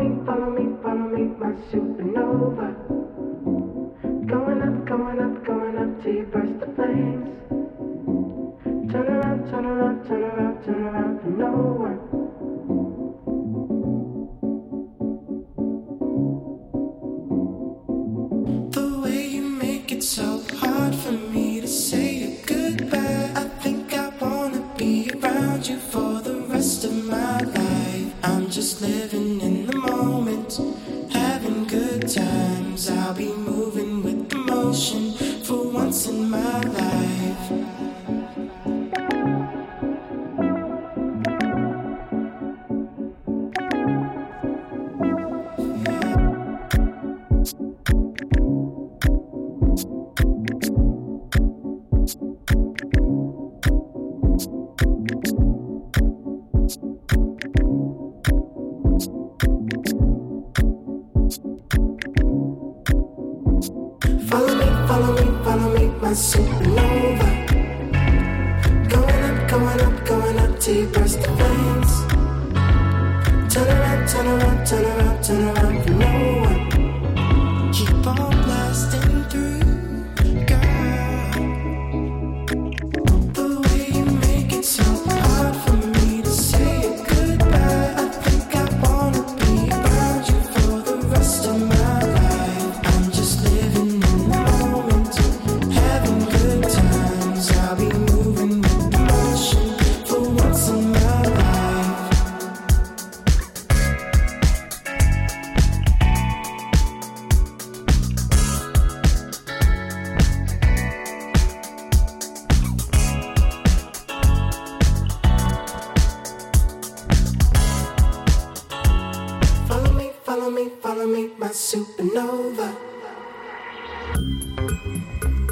follow me, my supernova. Going up, going up, going up till you burst the flames. Turn around, turn around, turn around, turn around for no one. The way you make it so hard for me to say goodbye. I think I wanna be around you for the rest of my life. I'm just living in the moment, having good times. I'll be moving with the motion for once in my life. Follow me, my supernova. Going up till you burst the flames. Turn around, turn around, turn around, turn around for no one. Keep on blasting through, girl. The way you make it so hard for me to say goodbye. I think I wanna be around you for the rest of my life. I'm just living in the moment, having good times. I'll be moving with emotion for once in my life. Follow me, my supernova.